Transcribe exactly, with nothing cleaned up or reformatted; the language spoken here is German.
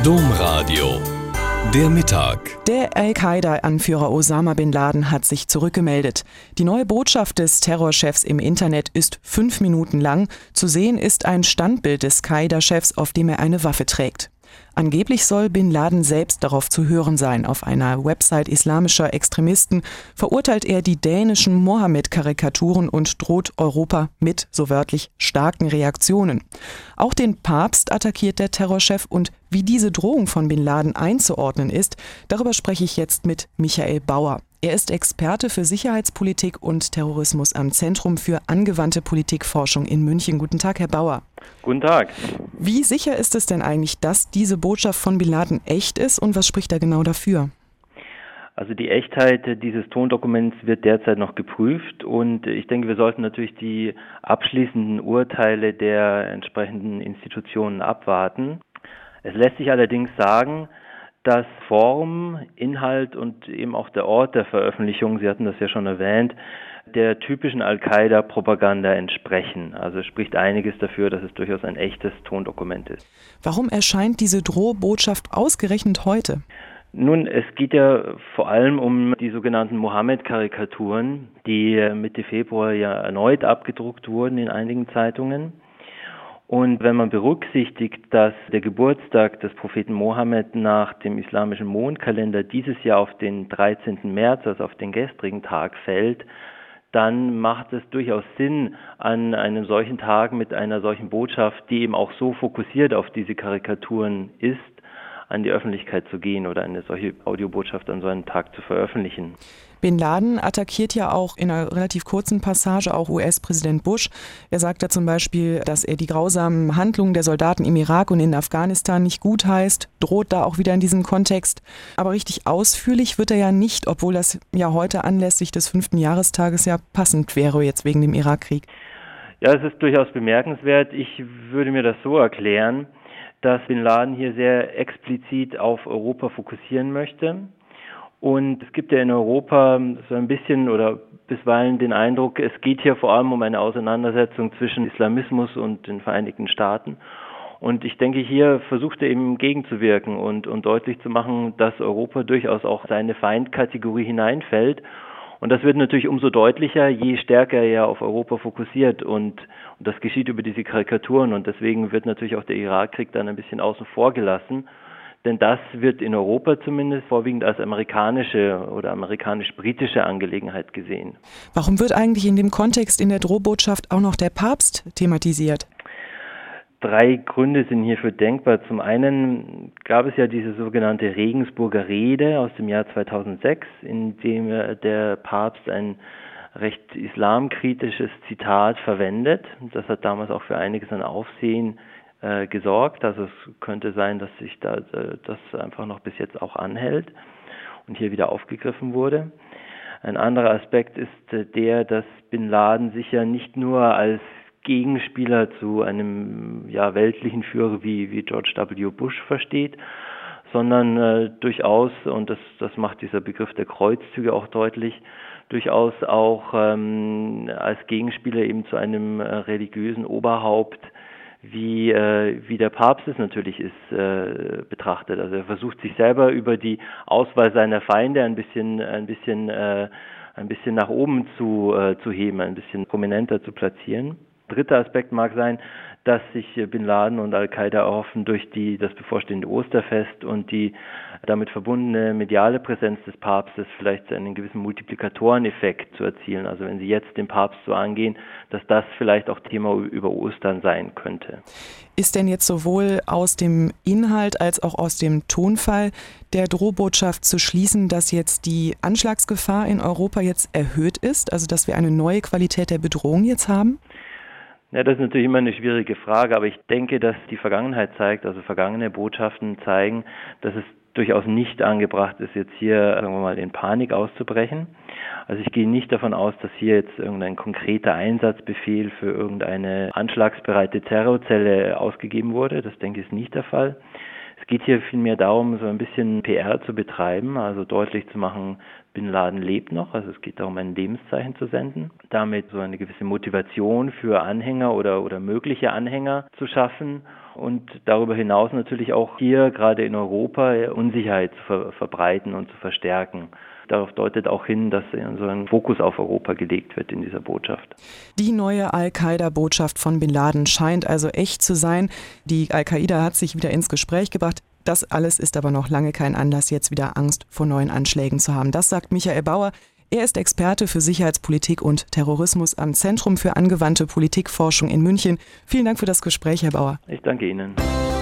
Domradio. Der Mittag. Der Al-Qaida-Anführer Osama bin Laden hat sich zurückgemeldet. Die neue Botschaft des Terrorchefs im Internet ist fünf Minuten lang. Zu sehen ist ein Standbild des Qaida-Chefs, auf dem er eine Waffe trägt. Angeblich soll bin Laden selbst darauf zu hören sein. Auf einer Website islamischer Extremisten verurteilt er die dänischen Mohammed-Karikaturen und droht Europa mit, so wörtlich, starken Reaktionen. Auch den Papst attackiert der Terrorchef, und wie diese Drohung von bin Laden einzuordnen ist, darüber spreche ich jetzt mit Michael Bauer. Er ist Experte für Sicherheitspolitik und Terrorismus am Zentrum für angewandte Politikforschung in München. Guten Tag, Herr Bauer. Guten Tag. Wie sicher ist es denn eigentlich, dass diese Botschaft von bin Laden echt ist, und was spricht da genau dafür? Also die Echtheit dieses Tondokuments wird derzeit noch geprüft, und ich denke, wir sollten natürlich die abschließenden Urteile der entsprechenden Institutionen abwarten. Es lässt sich allerdings sagen, dass Form, Inhalt und eben auch der Ort der Veröffentlichung, Sie hatten das ja schon erwähnt, der typischen Al-Qaida-Propaganda entsprechen. Also spricht einiges dafür, dass es durchaus ein echtes Tondokument ist. Warum erscheint diese Drohbotschaft ausgerechnet heute? Nun, es geht ja vor allem um die sogenannten Mohammed-Karikaturen, die Mitte Februar ja erneut abgedruckt wurden in einigen Zeitungen. Und wenn man berücksichtigt, dass der Geburtstag des Propheten Mohammed nach dem islamischen Mondkalender dieses Jahr auf den dreizehnten März, also auf den gestrigen Tag, fällt, dann macht es durchaus Sinn, an einem solchen Tag mit einer solchen Botschaft, die eben auch so fokussiert auf diese Karikaturen ist, an die Öffentlichkeit zu gehen oder eine solche Audiobotschaft an so einem Tag zu veröffentlichen. Bin Laden attackiert ja auch in einer relativ kurzen Passage auch U S-Präsident Bush. Er sagt da zum Beispiel, dass er die grausamen Handlungen der Soldaten im Irak und in Afghanistan nicht gutheißt, droht da auch wieder in diesem Kontext. Aber richtig ausführlich wird er ja nicht, obwohl das ja heute anlässlich des fünften Jahrestages ja passend wäre, jetzt wegen dem Irakkrieg. Ja, es ist durchaus bemerkenswert. Ich würde mir das so erklären, dass bin Laden hier sehr explizit auf Europa fokussieren möchte. Und es gibt ja in Europa so ein bisschen oder bisweilen den Eindruck, es geht hier vor allem um eine Auseinandersetzung zwischen Islamismus und den Vereinigten Staaten. Und ich denke, hier versucht er eben gegenzuwirken und, und deutlich zu machen, dass Europa durchaus auch seine Feindkategorie hineinfällt. Und das wird natürlich umso deutlicher, je stärker er ja auf Europa fokussiert, und, und das geschieht über diese Karikaturen, und deswegen wird natürlich auch der Irakkrieg dann ein bisschen außen vor gelassen, denn das wird in Europa zumindest vorwiegend als amerikanische oder amerikanisch-britische Angelegenheit gesehen. Warum wird eigentlich in dem Kontext in der Drohbotschaft auch noch der Papst thematisiert? Drei Gründe sind hierfür denkbar. Zum einen gab es ja diese sogenannte Regensburger Rede aus dem Jahr zweitausendsechs, in dem der Papst ein recht islamkritisches Zitat verwendet. Das hat damals auch für einiges an Aufsehen äh, gesorgt. Also es könnte sein, dass sich da, äh, das einfach noch bis jetzt auch anhält und hier wieder aufgegriffen wurde. Ein anderer Aspekt ist äh, der, dass bin Laden sich ja nicht nur als Gegenspieler zu einem ja, weltlichen Führer wie, wie George W. Bush versteht, sondern äh, durchaus, und das, das macht dieser Begriff der Kreuzzüge auch deutlich, durchaus auch ähm, als Gegenspieler eben zu einem äh, religiösen Oberhaupt, wie, äh, wie der Papst es natürlich ist, äh, betrachtet. Also er versucht sich selber über die Auswahl seiner Feinde ein bisschen, ein bisschen, äh, ein bisschen nach oben zu, äh, zu heben, ein bisschen prominenter zu platzieren. Dritter Aspekt mag sein, dass sich bin Laden und Al-Qaida erhoffen, durch die, das bevorstehende Osterfest und die damit verbundene mediale Präsenz des Papstes vielleicht einen gewissen Multiplikatoreneffekt zu erzielen. Also wenn sie jetzt den Papst so angehen, dass das vielleicht auch Thema über Ostern sein könnte. Ist denn jetzt sowohl aus dem Inhalt als auch aus dem Tonfall der Drohbotschaft zu schließen, dass jetzt die Anschlagsgefahr in Europa jetzt erhöht ist, also dass wir eine neue Qualität der Bedrohung jetzt haben? Ja, das ist natürlich immer eine schwierige Frage, aber ich denke, dass die Vergangenheit zeigt, also vergangene Botschaften zeigen, dass es durchaus nicht angebracht ist, jetzt hier, sagen wir mal, in Panik auszubrechen. Also ich gehe nicht davon aus, dass hier jetzt irgendein konkreter Einsatzbefehl für irgendeine anschlagsbereite Terrorzelle ausgegeben wurde. Das denke ich ist nicht der Fall. Es geht hier vielmehr darum, so ein bisschen P R zu betreiben, also deutlich zu machen, bin Laden lebt noch, also es geht darum, ein Lebenszeichen zu senden, damit so eine gewisse Motivation für Anhänger oder, oder mögliche Anhänger zu schaffen und darüber hinaus natürlich auch hier gerade in Europa Unsicherheit zu ver- verbreiten und zu verstärken. Darauf deutet auch hin, dass so ein Fokus auf Europa gelegt wird in dieser Botschaft. Die neue Al-Qaida-Botschaft von Bin Laden scheint also echt zu sein. Die Al-Qaida hat sich wieder ins Gespräch gebracht. Das alles ist aber noch lange kein Anlass, jetzt wieder Angst vor neuen Anschlägen zu haben. Das sagt Michael Bauer. Er ist Experte für Sicherheitspolitik und Terrorismus am Zentrum für angewandte Politikforschung in München. Vielen Dank für das Gespräch, Herr Bauer. Ich danke Ihnen.